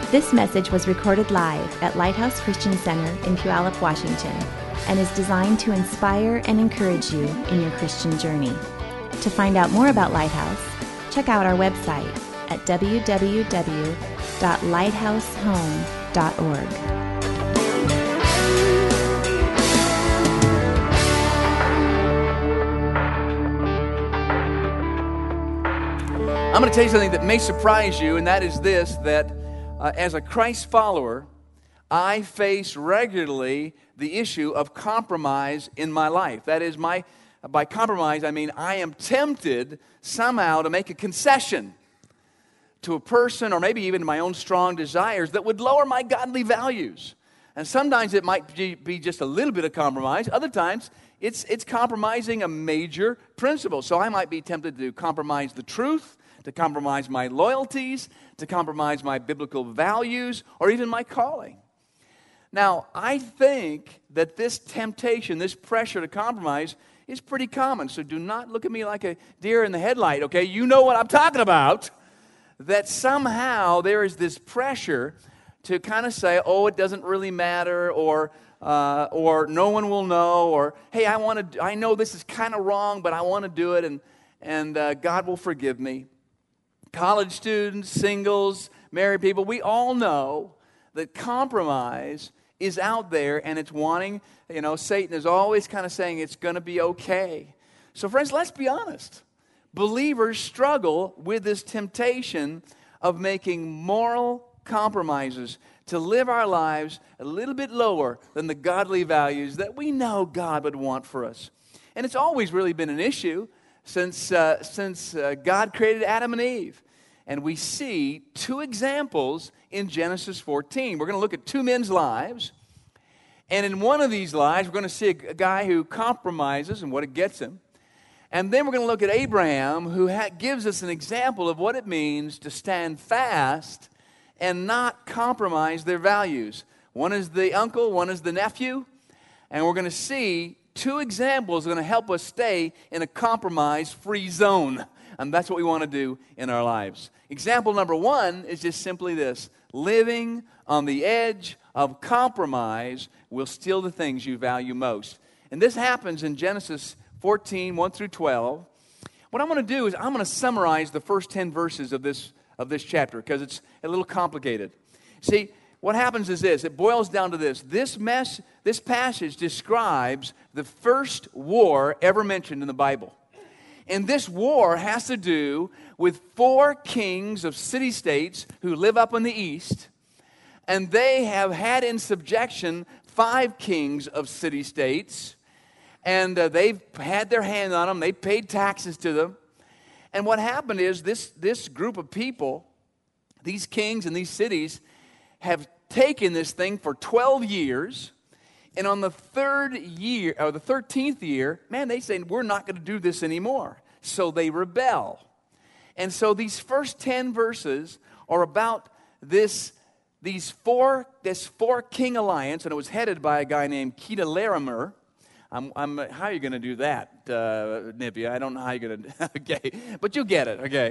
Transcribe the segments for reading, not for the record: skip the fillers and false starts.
This message was recorded live at Lighthouse Christian Center in Puyallup, Washington, and is designed to inspire and encourage you in your Christian journey. To find out more about Lighthouse, check out our website at www.lighthousehome.org. I'm going to tell you something that may surprise you, and that is this, that as a Christ follower, I face regularly the issue of compromise in my life. That is, by compromise, I mean I am tempted somehow to make a concession to a person or maybe even my own strong desires that would lower my godly values. And sometimes it might be just a little bit of compromise. Other times, it's compromising a major principle. So I might be tempted to compromise the truth, to compromise my loyalties, to compromise my biblical values, or even my calling. Now, I think that this temptation, this pressure to compromise is pretty common. So do not look at me like a deer in the headlight, okay? You know what I'm talking about. That somehow there is this pressure to kind of say, oh, it doesn't really matter, or no one will know, or hey, I know this is kind of wrong, but I want to do it, and God will forgive me. College students, singles, married people, we all know that compromise is out there, and it's wanting, Satan is always kind of saying it's going to be okay. So friends, let's be honest. Believers struggle with this temptation of making moral compromises to live our lives a little bit lower than the godly values that we know God would want for us. And it's always really been an issue since God created Adam and Eve. And we see two examples in Genesis 14. We're going to look at two men's lives. And in one of these lives, we're going to see a guy who compromises and what it gets him. And then we're going to look at Abraham, who gives us an example of what it means to stand fast and not compromise their values. One is the uncle, one is the nephew. And we're going to see two examples that are going to help us stay in a compromise-free zone. And that's what we want to do in our lives. Example number one is just simply this. Living on the edge of compromise will steal the things you value most. And this happens in Genesis 14, 1 through 12. What I'm going to do is I'm going to summarize the first 10 verses of this chapter because it's a little complicated. See, what happens is this. It boils down to this. This passage describes the first war ever mentioned in the Bible. And this war has to do with 4 kings of city-states who live up in the east. And they have had in subjection 5 kings of city-states. And they've had their hand on them. They paid taxes to them. And what happened is this group of people, these kings and these cities, have taken this thing for 12 years. And on the 3rd year, or the 13th year, man, they say, we're not going to do this anymore. So they rebel. And so these first 10 verses are about this 4-king alliance, and it was headed by a guy named Chedorlaomer. How are you going to do that, Nippy? I don't know how you're going to. Okay, but you'll get it. Okay,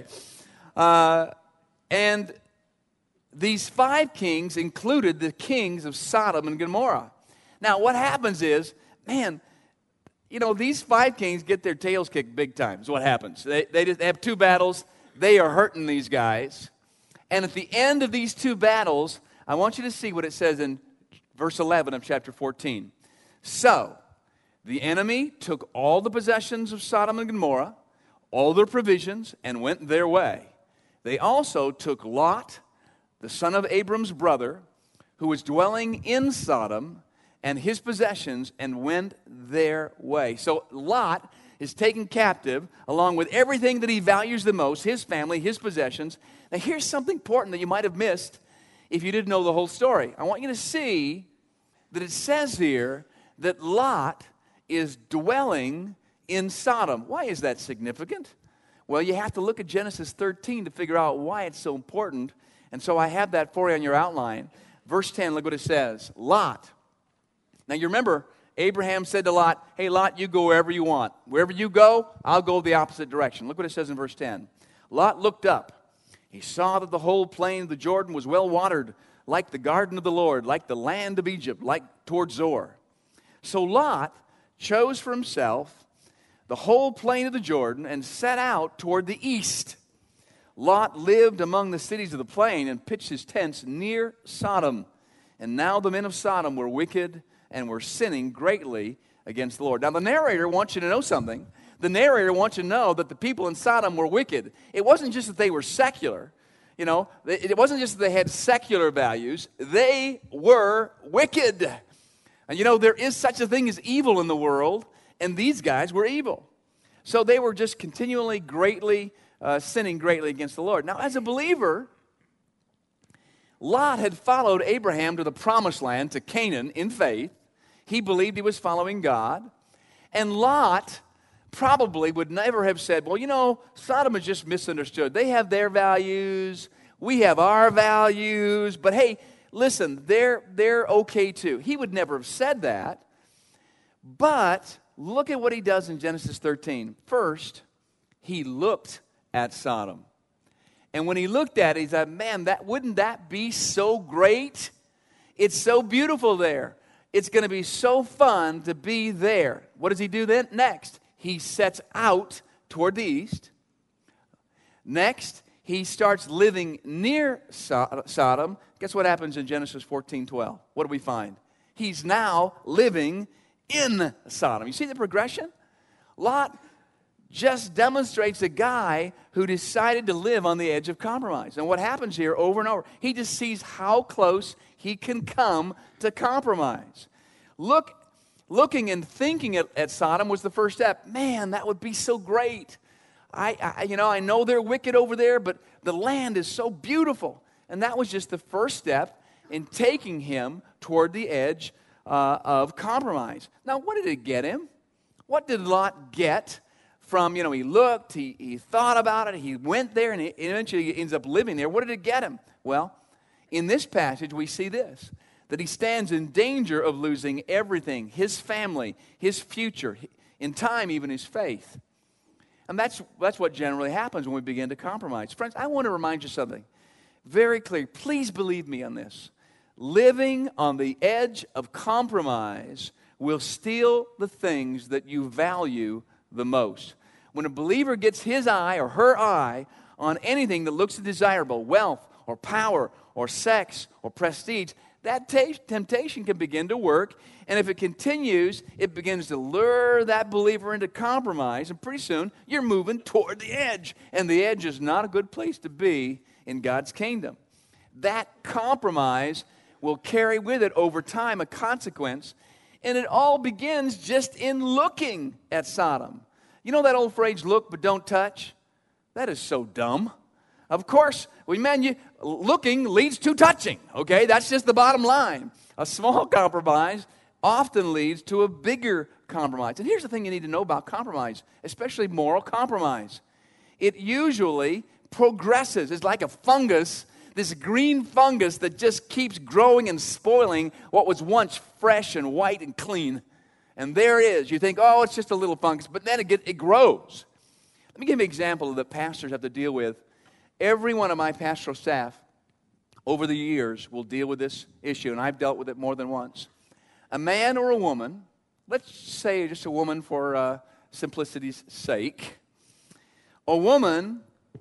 and these 5 kings included the kings of Sodom and Gomorrah. Now, what happens is, man, these 5 kings get their tails kicked big time. Is what happens. They have 2 battles. They are hurting these guys, and at the end of these 2 battles, I want you to see what it says in verse 11 of chapter 14. So the enemy took all the possessions of Sodom and Gomorrah, all their provisions, and went their way. They also took Lot, the son of Abram's brother, who was dwelling in Sodom, and his possessions, and went their way. So Lot is taken captive along with everything that he values the most, his family, his possessions. Now here's something important that you might have missed if you didn't know the whole story. I want you to see that it says here that Lot is dwelling in Sodom. Why is that significant? Well, you have to look at Genesis 13 to figure out why it's so important. And so I have that for you on your outline. Verse 10, look what it says. Lot. Now you remember, Abraham said to Lot, hey Lot, you go wherever you want. Wherever you go, I'll go the opposite direction. Look what it says in verse 10. Lot looked up, He saw that the whole plain of the Jordan was well watered, like the garden of the Lord, like the land of Egypt, like toward Zoar. So Lot chose for himself the whole plain of the Jordan and set out toward the east. Lot lived among the cities of the plain and pitched his tents near Sodom. And now the men of Sodom were wicked and were sinning greatly against the Lord. Now the narrator wants you to know something. The narrator wants you to know that the people in Sodom were wicked. It wasn't just that they were secular. You know, it wasn't just that they had secular values. They were wicked. And you know, there is such a thing as evil in the world, and these guys were evil. So they were just continually sinning greatly against the Lord. Now, as a believer, Lot had followed Abraham to the promised land, to Canaan, in faith. He believed he was following God. And Lot probably would never have said, well, you know, Sodom is just misunderstood. They have their values, we have our values, but hey, listen, they're okay too. He would never have said that. But look at what he does in Genesis 13. First, he looked at Sodom. And when he looked at it, he said, man, wouldn't that be so great? It's so beautiful there. It's going to be so fun to be there. What does he do then? Next, he sets out toward the east. Next, he starts living near Sodom. Guess what happens in Genesis 14:12? What do we find? He's now living in Sodom. You see the progression? Lot just demonstrates a guy who decided to live on the edge of compromise. And what happens here over and over, he just sees how close he can come to compromise. Looking and thinking at Sodom was the first step. Man, that would be so great. I know they're wicked over there, but the land is so beautiful. And that was just the first step in taking him toward the edge of compromise. Now, what did it get him? What did Lot get from, he looked, he thought about it, he went there, and eventually he ends up living there. What did it get him? Well, in this passage, we see this, that he stands in danger of losing everything, his family, his future, in time, even his faith. And that's what generally happens when we begin to compromise. Friends, I want to remind you something very clear. Please believe me on this. Living on the edge of compromise will steal the things that you value the most. When a believer gets his eye or her eye on anything that looks desirable, wealth or power or sex or prestige, that temptation can begin to work. And if it continues, it begins to lure that believer into compromise. And pretty soon, you're moving toward the edge. And the edge is not a good place to be in God's kingdom. That compromise will carry with it over time a consequence. And it all begins just in looking at Sodom. You know that old phrase, look but don't touch? That is so dumb. Of course, looking leads to touching, okay? That's just the bottom line. A small compromise often leads to a bigger compromise. And here's the thing you need to know about compromise, especially moral compromise. It usually progresses. It's like a fungus, this green fungus that just keeps growing and spoiling what was once fresh and white and clean. And there it is. You think, oh, it's just a little fungus, but then it grows. Let me give you an example that pastors have to deal with. Every one of my pastoral staff over the years will deal with this issue, and I've dealt with it more than once. A man or a woman, let's say just a woman for simplicity's sake, a woman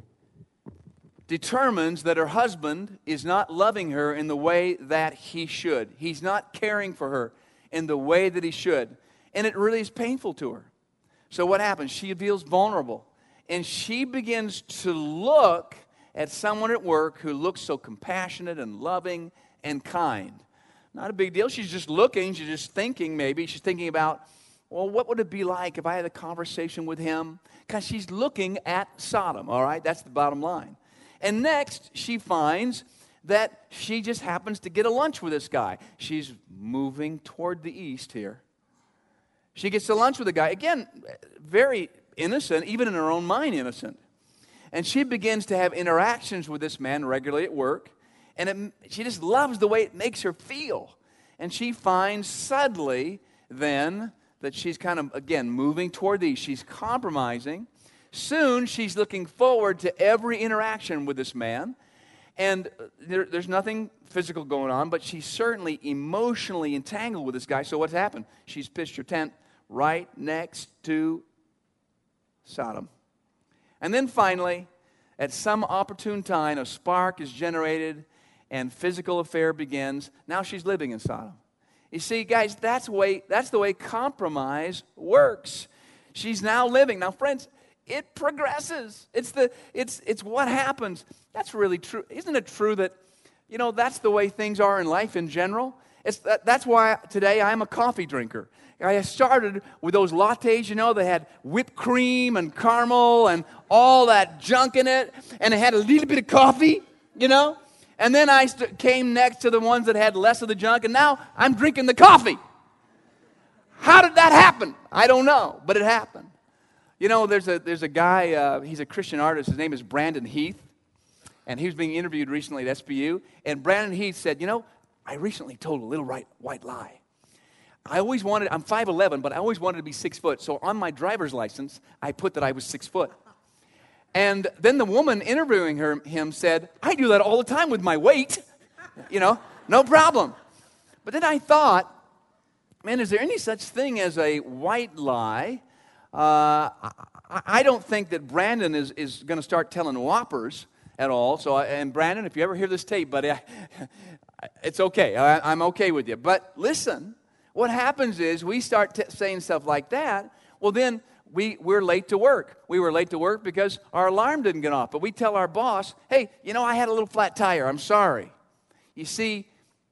determines that her husband is not loving her in the way that he should. He's not caring for her in the way that he should, and it really is painful to her. So what happens? She feels vulnerable, and she begins to look at someone at work who looks so compassionate and loving and kind. Not a big deal. She's just looking. She's just thinking maybe. She's thinking about, well, what would it be like if I had a conversation with him? Because she's looking at Sodom, all right? That's the bottom line. And next, she finds that she just happens to get a lunch with this guy. She's moving toward the east here. She gets to lunch with the guy. Again, very innocent, even in her own mind innocent. And she begins to have interactions with this man regularly at work. And she just loves the way it makes her feel. And she finds suddenly then that she's kind of, again, moving toward these. She's compromising. Soon, she's looking forward to every interaction with this man. And there's nothing physical going on, but she's certainly emotionally entangled with this guy. So what's happened? She's pitched her tent right next to Sodom. And then finally, at some opportune time, a spark is generated and physical affair begins. Now she's living in Sodom. You see, guys, that's the way compromise works. She's now living. Now, friends, it progresses. It's what happens. That's really true. Isn't it true that, that's the way things are in life in general? That's why today I'm a coffee drinker. I started with those lattes, they had whipped cream and caramel and all that junk in it, and it had a little bit of coffee, And then I came next to the ones that had less of the junk, and now I'm drinking the coffee. How did that happen? I don't know, but it happened. There's a guy, he's a Christian artist. His name is Brandon Heath, and he was being interviewed recently at SBU. And Brandon Heath said, I recently told a little white lie. I'm 5'11", but I always wanted to be 6 foot. So on my driver's license, I put that I was 6 foot. And then the woman interviewing him said, I do that all the time with my weight. No problem. But then I thought, man, is there any such thing as a white lie? I don't think that Brandon is going to start telling whoppers at all. So, and Brandon, if you ever hear this tape, buddy, it's okay. I'm okay with you. But listen, what happens is we start saying stuff like that. Well, then we're late to work. We were late to work because our alarm didn't get off. But we tell our boss, hey, I had a little flat tire. I'm sorry. You see,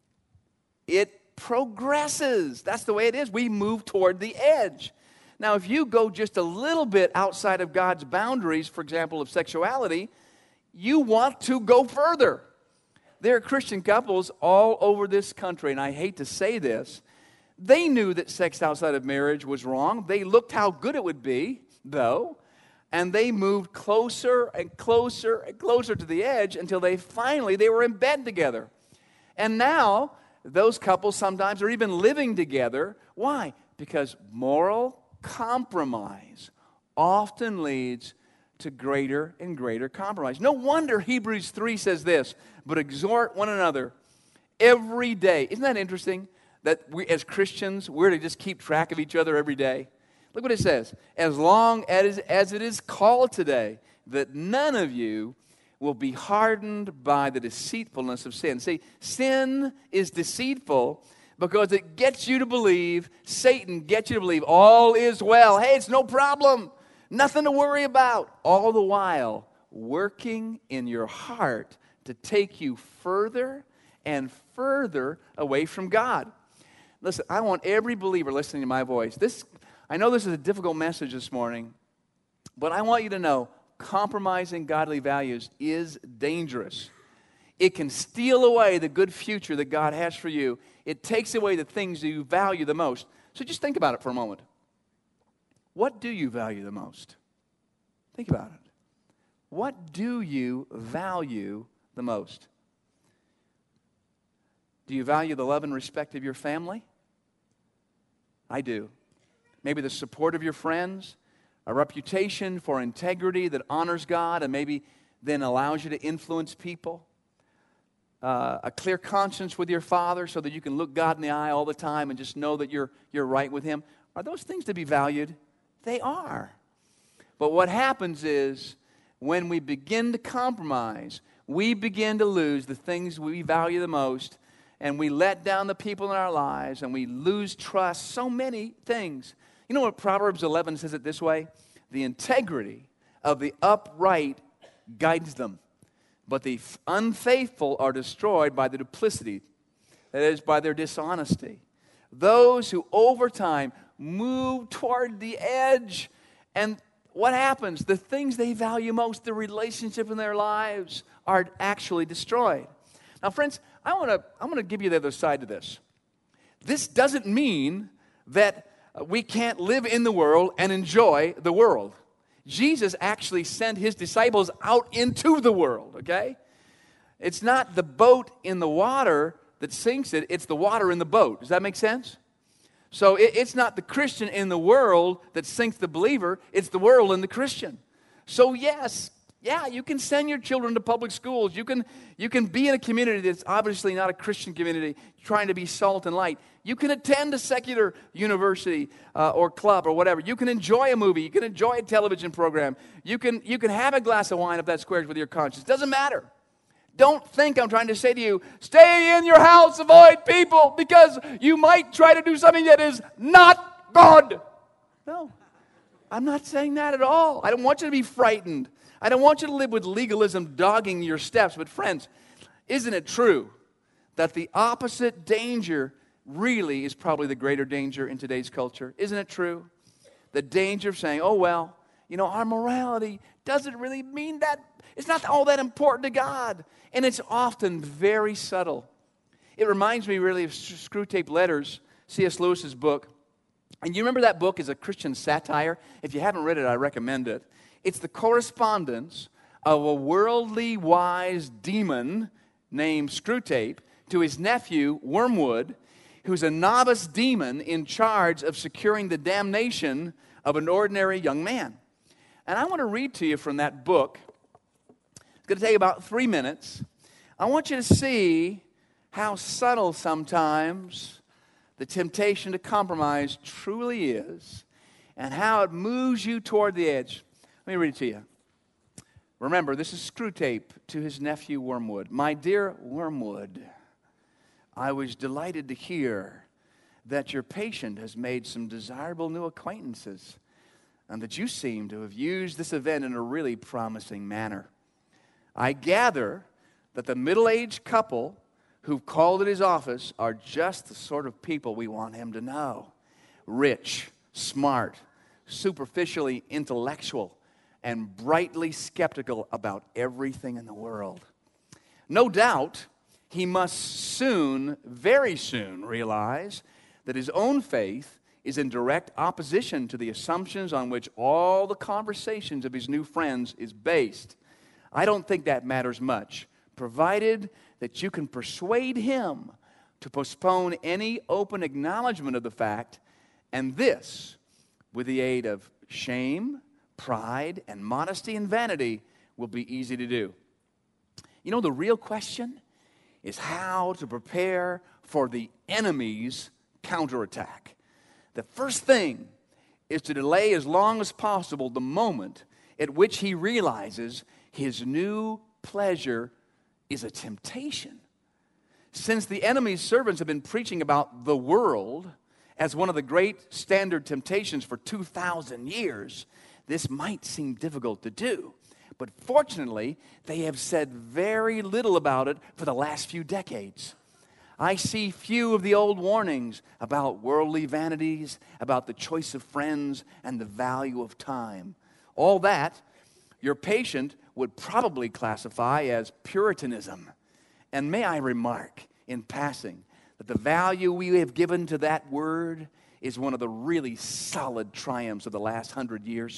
it progresses. That's the way it is. We move toward the edge. Now, if you go just a little bit outside of God's boundaries, for example, of sexuality, you want to go further. There are Christian couples all over this country, and I hate to say this, they knew that sex outside of marriage was wrong. They looked how good it would be, though, and they moved closer and closer and closer to the edge until they were in bed together. And now, those couples sometimes are even living together. Why? Because moral compromise often leads to greater and greater compromise. No wonder Hebrews 3 says this, but exhort one another every day. Isn't that interesting? That we as Christians, we're to just keep track of each other every day. Look what it says. As long as it is called today, that none of you will be hardened by the deceitfulness of sin. See, sin is deceitful because it gets you to believe, Satan gets you to believe all is well. Hey, it's no problem. Nothing to worry about. All the while, working in your heart to take you further and further away from God. Listen, I want every believer listening to my voice. I know this is a difficult message this morning, but I want you to know compromising godly values is dangerous. It can steal away the good future that God has for you. It takes away the things that you value the most. So just think about it for a moment. What do you value the most? Think about it. What do you value the most? Do you value the love and respect of your family? I do. Maybe the support of your friends, a reputation for integrity that honors God and maybe then allows you to influence people. A clear conscience with your Father so that you can look God in the eye all the time and just know that you're right with Him. Are those things to be valued? They are. But what happens is when we begin to compromise, we begin to lose the things we value the most, and we let down the people in our lives, and we lose trust. So many things. You know what Proverbs 11 says it this way? The integrity of the upright guides them, but the unfaithful are destroyed by the duplicity, that is, by their dishonesty. Those who over time move toward the edge, and what happens? The things they value most, the relationship in their lives, are actually destroyed. Now, friends, I want to give you the other side to this. This doesn't mean that we can't live in the world and enjoy the world. Jesus actually sent His disciples out into the world, okay? It's not the boat in the water that sinks it, it's the water in the boat. Does that make sense? So it's not the Christian in the world that sinks the believer, it's the world in the Christian. So yes, yeah, you can send your children to public schools. You can be in a community that's obviously not a Christian community, trying to be salt and light. You can attend a secular university or club or whatever. You can enjoy a movie. You can enjoy a television program. You can have a glass of wine if that squares with your conscience. Doesn't matter. Don't think I'm trying to say to you, stay in your house, avoid people, because you might try to do something that is not good. No, I'm not saying that at all. I don't want you to be frightened. I don't want you to live with legalism dogging your steps. But friends, isn't it true that the opposite danger really is probably the greater danger in today's culture? Isn't it true? The danger of saying, oh, well, our morality doesn't really mean that. It's not all that important to God. And it's often very subtle. It reminds me really of Screwtape Letters, C.S. Lewis's book. And you remember that book is a Christian satire? If you haven't read it, I recommend it. It's the correspondence of a worldly wise demon named Screwtape to his nephew, Wormwood, who's a novice demon in charge of securing the damnation of an ordinary young man. And I want to read to you from that book. It's going to take about 3 minutes. I want you to see how subtle sometimes the temptation to compromise truly is, and how it moves you toward the edge. Let me read it to you. Remember, this is Screwtape to his nephew Wormwood. My dear Wormwood, I was delighted to hear that your patient has made some desirable new acquaintances, and that you seem to have used this event in a really promising manner. I gather that the middle-aged couple who've called at his office are just the sort of people we want him to know. Rich, smart, superficially intellectual, and brightly skeptical about everything in the world. No doubt, he must soon, very soon, realize that his own faith is in direct opposition to the assumptions on which all the conversations of his new friends is based. I don't think that matters much, provided that you can persuade him to postpone any open acknowledgement of the fact, and this, with the aid of shame, pride, and modesty and vanity, will be easy to do. The real question is how to prepare for the enemy's counterattack. The first thing is to delay as long as possible the moment at which he realizes his new pleasure is a temptation. Since the enemy's servants have been preaching about the world as one of the great standard temptations for 2,000 years, this might seem difficult to do. But fortunately, they have said very little about it for the last few decades. I see few of the old warnings about worldly vanities, about the choice of friends, and the value of time. All that your patient would probably classify as Puritanism. And may I remark in passing that the value we have given to that word is one of the really solid triumphs of the last 100 years.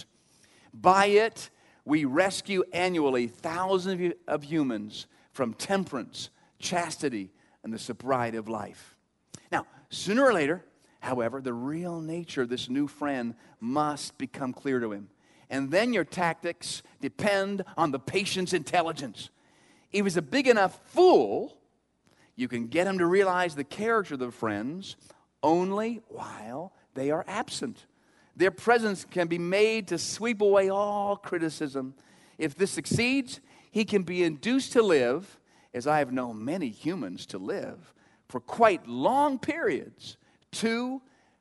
By it, we rescue annually thousands of humans from temperance, chastity, and the sobriety of life. Now, sooner or later, however, the real nature of this new friend must become clear to him. And then your tactics depend on the patient's intelligence. If he's a big enough fool, you can get him to realize the character of the friends only while they are absent. Their presence can be made to sweep away all criticism. If this succeeds, he can be induced to live, as I have known many humans to live, for quite long periods, 2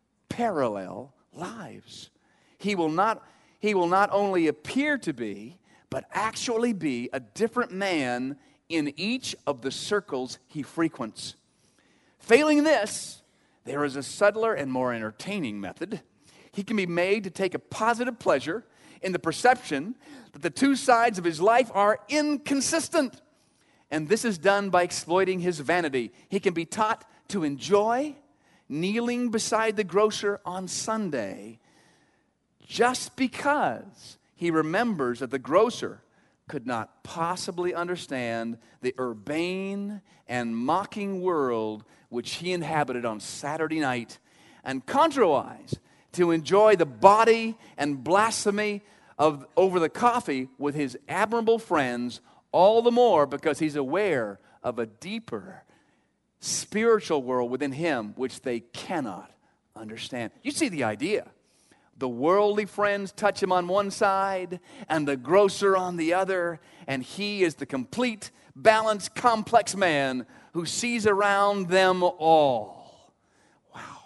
parallel lives. He will not only appear to be, but actually be a different man in each of the circles he frequents. Failing this, there is a subtler and more entertaining method. He can be made to take a positive pleasure in the perception that the two sides of his life are inconsistent. And this is done by exploiting his vanity. He can be taught to enjoy kneeling beside the grocer on Sunday just because he remembers that the grocer could not possibly understand the urbane and mocking world which he inhabited on Saturday night, and contrariwise to enjoy the bawdy and blasphemy over the coffee with his admirable friends, all the more because he's aware of a deeper spiritual world within him which they cannot understand. You see the idea. The worldly friends touch him on one side and the grocer on the other, and he is the complete, balanced, complex man who sees around them all. Wow.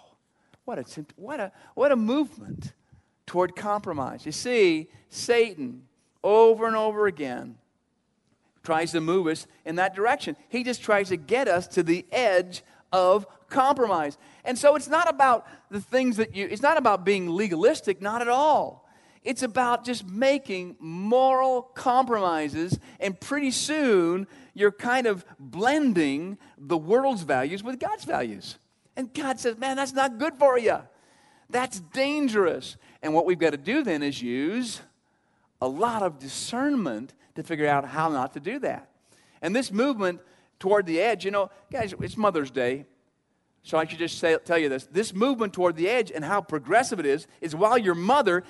What a movement toward compromise. You see, Satan, over and over again, tries to move us in that direction. He just tries to get us to the edge of compromise. And so it's not about the things it's not about being legalistic, not at all. It's about just making moral compromises, and pretty soon you're kind of blending the world's values with God's values. And God says, man, that's not good for you. That's dangerous. And what we've got to do then is use a lot of discernment to figure out how not to do that. And this movement toward the edge, guys, it's Mother's Day, so I should just tell you this. This movement toward the edge and how progressive it is why your mother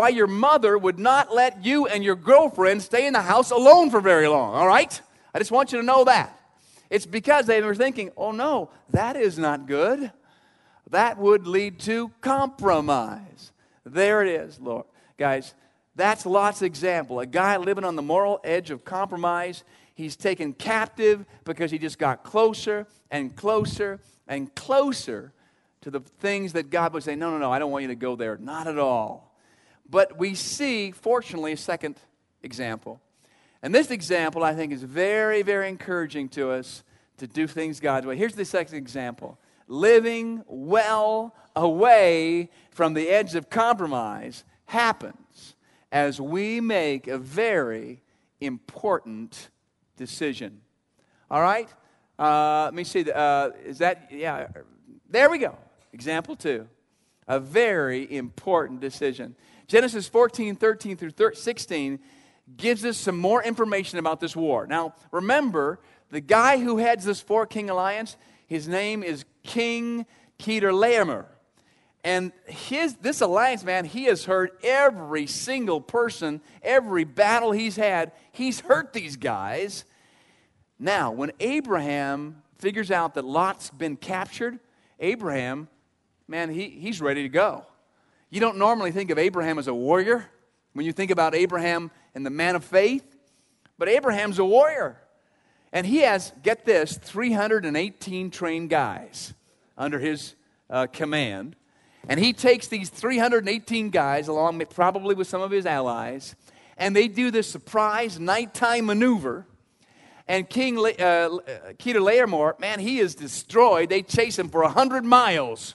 would not let you and your girlfriend stay in the house alone for very long, all right? I just want you to know that. It's because they were thinking, oh no, that is not good. That would lead to compromise. There it is, Lord. Guys, that's Lot's example. A guy living on the moral edge of compromise. He's taken captive because he just got closer and closer and closer to the things that God would say, no, I don't want you to go there. Not at all. But we see, fortunately, a second example. And this example, I think, is very, very encouraging to us to do things God's way. Here's the second example. Living well away from the edge of compromise happens as we make a very important decision. All right? Let me see. Is that, yeah. There we go. Example 2. A very important decision. Genesis 14, 13 through 16 gives us some more information about this war. Now, remember, the guy who heads this four-king alliance, his name is King Chedorlaomer. And this alliance, man, he has hurt every single person, every battle he's had. He's hurt these guys. Now, when Abraham figures out that Lot's been captured, Abraham, man, he's ready to go. You don't normally think of Abraham as a warrior when you think about Abraham and the man of faith, but Abraham's a warrior. And he has, get this, 318 trained guys under his command. And he takes these 318 guys, along with, probably with some of his allies, and they do this surprise nighttime maneuver. And King Chedorlaomer, man, he is destroyed. They chase him for 100 miles,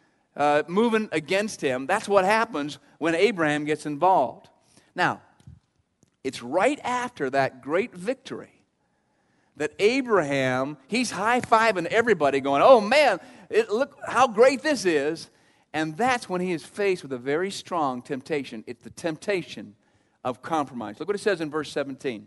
moving against him. That's what happens when Abraham gets involved. Now, it's right after that great victory that Abraham, he's high-fiving everybody going, oh man, look how great this is. And that's when he is faced with a very strong temptation. It's the temptation of compromise. Look what it says in verse 17.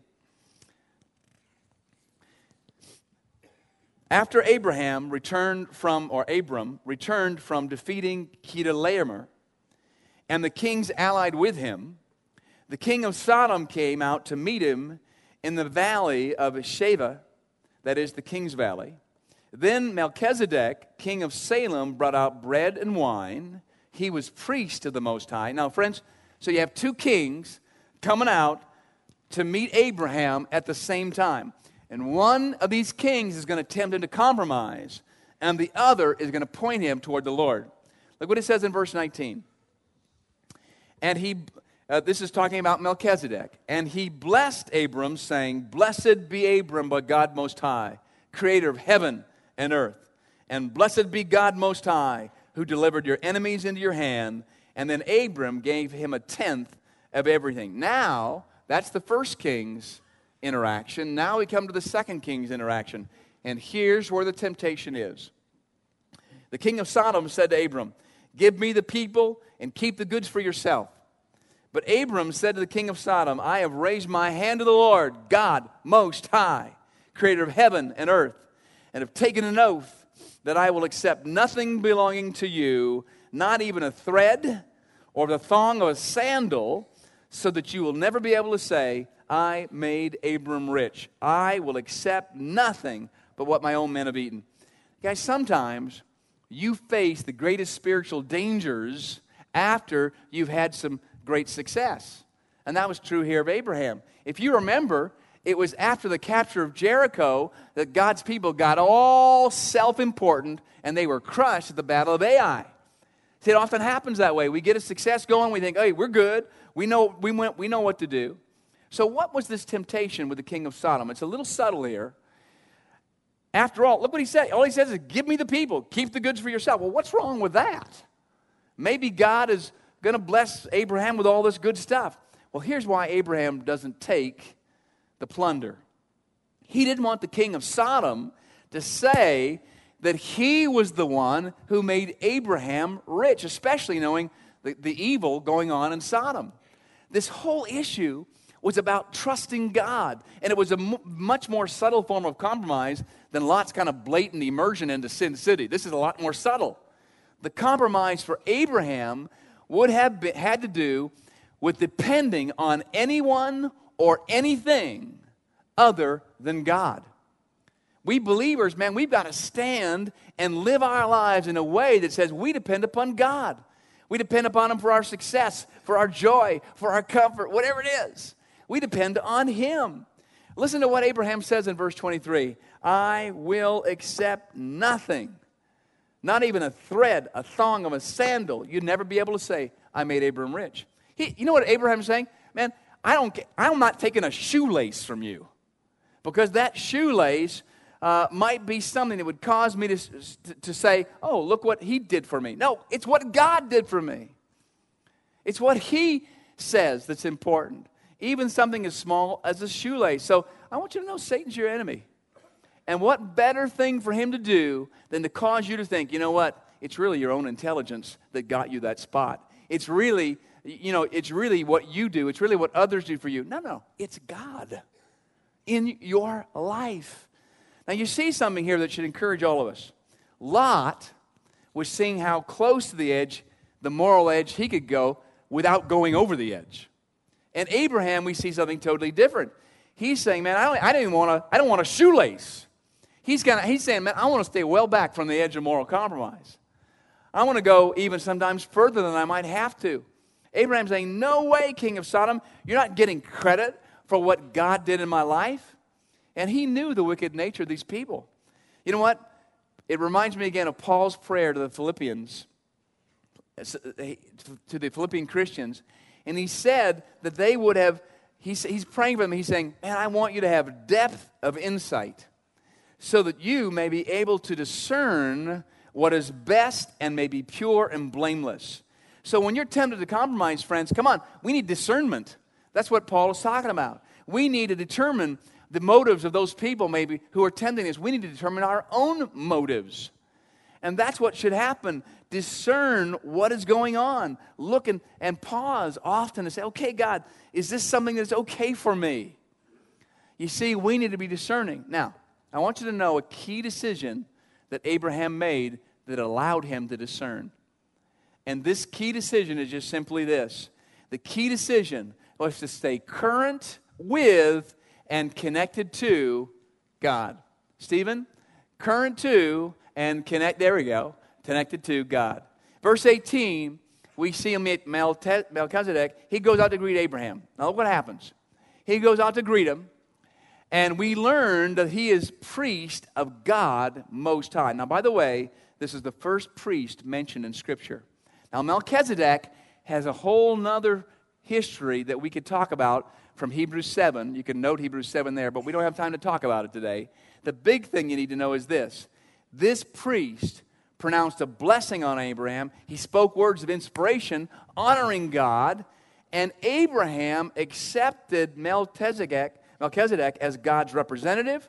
After Abram returned from defeating Chedorlaomer and the kings allied with him, the king of Sodom came out to meet him in the valley of Sheva, that is the king's valley. Then Melchizedek, king of Salem, brought out bread and wine. He was priest of the Most High. Now, friends, so you have two kings coming out to meet Abraham at the same time. And one of these kings is going to tempt him to compromise, and the other is going to point him toward the Lord. Look what it says in verse 19. And this is talking about Melchizedek. And he blessed Abram, saying, Blessed be Abram by God Most High, creator of heaven and earth. And blessed be God Most High, who delivered your enemies into your hand. And then Abram gave him a tenth of everything. Now, that's the first king's interaction. Now we come to the second king's interaction. And here's where the temptation is. The king of Sodom said to Abram, Give me the people and keep the goods for yourself. But Abram said to the king of Sodom, I have raised my hand to the Lord, God Most High, creator of heaven and earth, and have taken an oath that I will accept nothing belonging to you, not even a thread or the thong of a sandal, so that you will never be able to say, I made Abram rich. I will accept nothing but what my own men have eaten. Guys, sometimes you face the greatest spiritual dangers after you've had some great success. And that was true here of Abraham. If you remember, it was after the capture of Jericho that God's people got all self-important and they were crushed at the Battle of Ai. See, it often happens that way. We get a success going, we think, hey, we're good. We know what to do. So what was this temptation with the king of Sodom? It's a little subtle here. After all, look what he said. All he says is, give me the people. Keep the goods for yourself. Well, what's wrong with that? Maybe God is going to bless Abraham with all this good stuff. Well, here's why Abraham doesn't take the plunder. He didn't want the king of Sodom to say that he was the one who made Abraham rich, especially knowing the evil going on in Sodom. This whole issue was about trusting God, and it was a much more subtle form of compromise than Lot's kind of blatant immersion into Sin City. This is a lot more subtle. The compromise for Abraham would have had to do with depending on anyone or anything other than God. We believers, man, we've got to stand and live our lives in a way that says we depend upon God. We depend upon Him for our success, for our joy, for our comfort, whatever it is. We depend on Him. Listen to what Abraham says in verse 23. I will accept nothing, not even a thread, a thong of a sandal. You'd never be able to say, I made Abraham rich. You know what Abraham's saying? Man, I'm not taking a shoelace from you, because that shoelace might be something that would cause me to say, oh, look what he did for me. No, it's what God did for me. It's what He says that's important. Even something as small as a shoelace. So I want you to know Satan's your enemy. And what better thing for him to do than to cause you to think, you know what? It's really your own intelligence that got you that spot. It's really, it's really what you do. It's really what others do for you. No, it's God in your life. Now you see something here that should encourage all of us. Lot was seeing how close to the edge, the moral edge, he could go without going over the edge. And Abraham, we see something totally different. He's saying, man, I don't want a shoelace. He's saying, man, I want to stay well back from the edge of moral compromise. I want to go even sometimes further than I might have to. Abraham's saying, no way, king of Sodom, you're not getting credit for what God did in my life. And he knew the wicked nature of these people. You know what? It reminds me again of Paul's prayer to the Philippians, to the Philippian Christians. And he said that they would have, he's praying for them. He's saying, man, I want you to have depth of insight so that you may be able to discern what is best and may be pure and blameless. So when you're tempted to compromise, friends, come on, we need discernment. That's what Paul is talking about. We need to determine the motives of those people maybe who are tempting us. We need to determine our own motives. And that's what should happen. Discern what is going on. Look and pause often and say, okay, God, is this something that's okay for me? You see, we need to be discerning. Now, I want you to know a key decision that Abraham made that allowed him to discern. And this key decision is just simply this. The key decision was to stay current with and connected to God. Stephen, current to and connected to God. Verse 18, we see him meet Melchizedek. He goes out to greet Abraham. Now look what happens. He goes out to greet him, and we learn that he is priest of God Most High. Now, by the way, this is the first priest mentioned in Scripture. Now, Melchizedek has a whole nother history that we could talk about from Hebrews 7. You can note Hebrews 7 there, but we don't have time to talk about it today. The big thing you need to know is this. This priest pronounced a blessing on Abraham. He spoke words of inspiration, honoring God, and Abraham accepted Melchizedek as God's representative.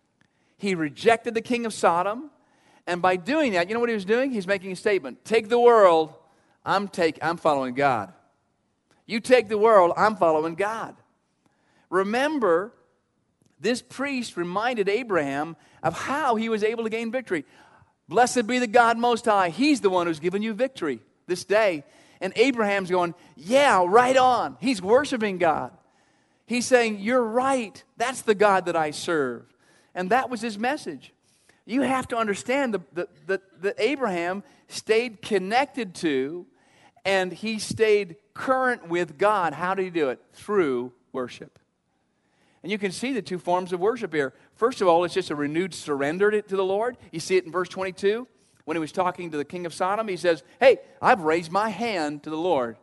He rejected the king of Sodom, and by doing that, you know what he was doing? He's making a statement. Take the world, I'm following God. You take the world, I'm following God. Remember, this priest reminded Abraham of how he was able to gain victory. Blessed be the God Most High. He's the one who's given you victory this day. And Abraham's going, yeah, right on. He's worshiping God. He's saying, you're right. That's the God that I serve. And that was his message. You have to understand that Abraham stayed connected to and he stayed current with God. How did he do it? Through worship. And you can see the two forms of worship here. First of all, it's just a renewed surrender to the Lord. You see it in verse 22. When he was talking to the king of Sodom, he says, hey, I've raised my hand to the Lord,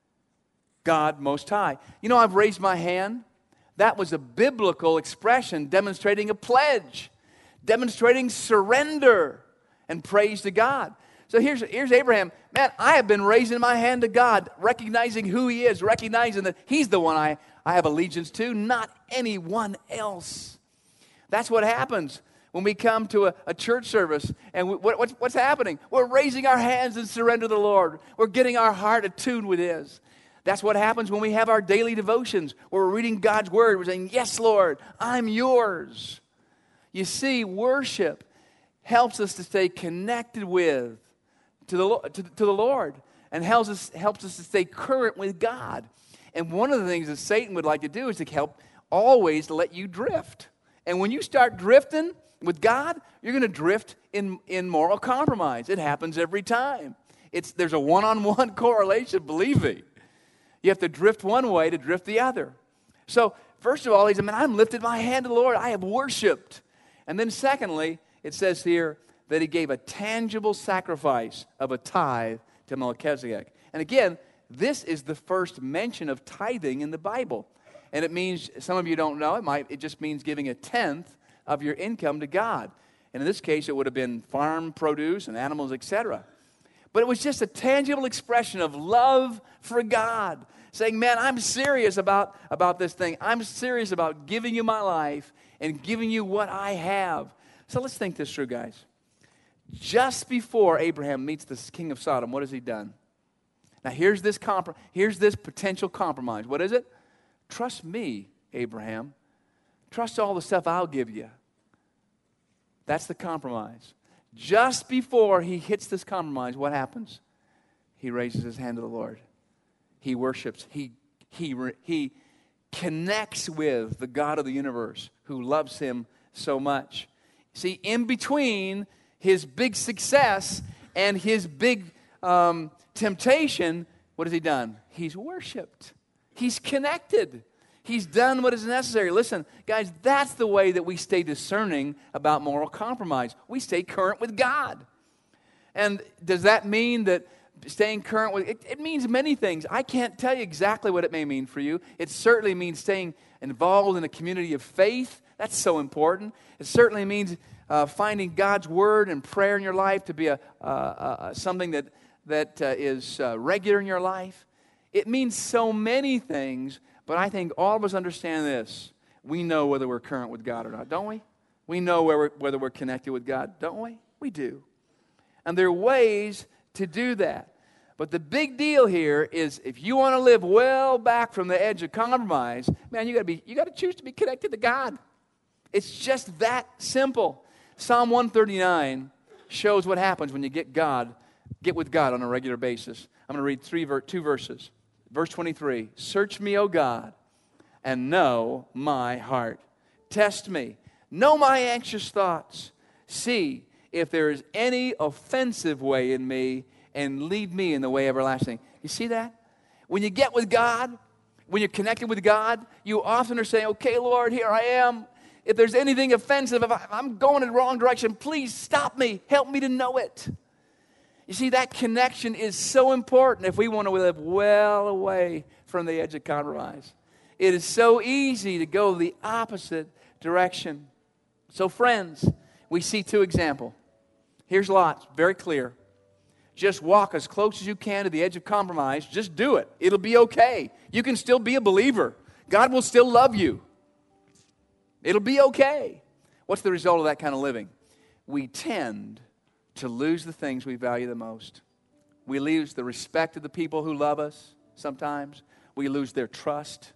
God Most High. You know, I've raised my hand. That was a biblical expression demonstrating a pledge, demonstrating surrender and praise to God. So here's Abraham. Man, I have been raising my hand to God, recognizing who he is, recognizing that he's the one I have allegiance to, not anyone else. That's what happens when we come to a church service. And what's happening? We're raising our hands in surrender to the Lord. We're getting our heart attuned with his. That's what happens when we have our daily devotions, where we're reading God's word. We're saying, yes, Lord, I'm yours. You see, worship helps us to stay connected to the Lord, and helps us to stay current with God. And one of the things that Satan would like to do is to help always let you drift. And when you start drifting with God, you're going to drift in moral compromise. It happens every time. There's a one-on-one correlation, believe me. You have to drift one way to drift the other. So, first of all, he said, man, I'm lifted my hand to the Lord. I have worshiped. And then secondly, it says here that he gave a tangible sacrifice of a tithe to Melchizedek. And again, this is the first mention of tithing in the Bible. And it means, some of you don't know, it just means giving a tenth of your income to God. And in this case, it would have been farm produce and animals, etc. But it was just a tangible expression of love for God, saying, man, I'm serious about this thing. I'm serious about giving you my life and giving you what I have. So let's think this through, guys. Just before Abraham meets the king of Sodom, what has he done? Now, here's this potential compromise. What is it? Trust me, Abraham. Trust all the stuff I'll give you. That's the compromise. Just before he hits this compromise, what happens? He raises his hand to the Lord. He worships. He connects with the God of the universe who loves him so much. See, in between his big success and his big temptation, what has he done? He's worshiped. He's connected. He's done what is necessary. Listen, guys, that's the way that we stay discerning about moral compromise. We stay current with God. And does that mean that staying current with it means many things. I can't tell you exactly what it may mean for you. It certainly means staying involved in a community of faith. That's so important. It certainly means finding God's word and prayer in your life to be something that is regular in your life. It means so many things, but I think all of us understand this. We know whether we're current with God or not, don't we? We know whether we're connected with God, don't we? We do. And there are ways to do that. But the big deal here is if you want to live well back from the edge of compromise, man, you got to choose to be connected to God. It's just that simple. Psalm 139 shows what happens when you get with God on a regular basis. I'm going to read two verses. Verse 23, search me, O God, and know my heart. Test me. Know my anxious thoughts. See if there is any offensive way in me, and lead me in the way everlasting. You see that? When you get with God, when you're connected with God, you often are saying, okay, Lord, here I am. If there's anything offensive, if I'm going in the wrong direction, please stop me. Help me to know it. You see, that connection is so important if we want to live well away from the edge of compromise. It is so easy to go the opposite direction. So, friends, we see two examples. Here's Lot, very clear. Just walk as close as you can to the edge of compromise. Just do it. It'll be okay. You can still be a believer. God will still love you. It'll be okay. What's the result of that kind of living? We tend to lose the things we value the most. We lose the respect of the people who love us sometimes. We lose their trust.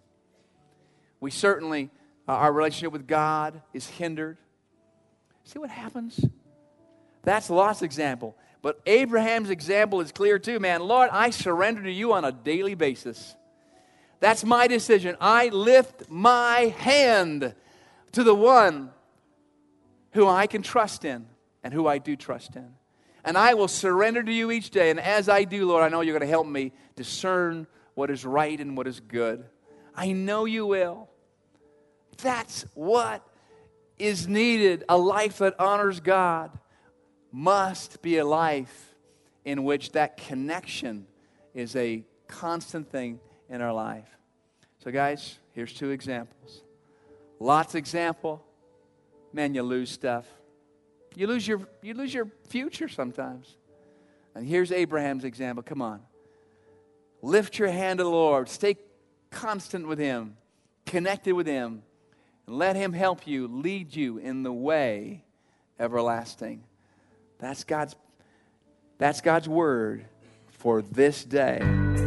We certainly, our relationship with God is hindered. See what happens? That's Lot's example. But Abraham's example is clear too, man. Lord, I surrender to you on a daily basis. That's my decision. I lift my hand to the one who I can trust in and who I do trust in. And I will surrender to you each day. And as I do, Lord, I know you're going to help me discern what is right and what is good. I know you will. That's what is needed. A life that honors God must be a life in which that connection is a constant thing in our life. So guys, here's 2 examples. Lots of example. Man, you lose stuff. You lose your future sometimes. And here's Abraham's example. Come on. Lift your hand to the Lord. Stay constant with Him. Connected with Him. And let Him help you, lead you in the way everlasting. That's God's word for this day.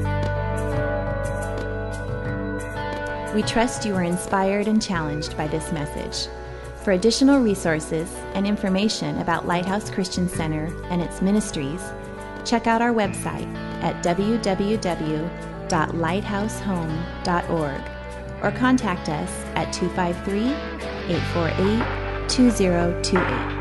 We trust you are inspired and challenged by this message. For additional resources and information about Lighthouse Christian Center and its ministries, check out our website at www.lighthousehome.org or contact us at 253-848-2028.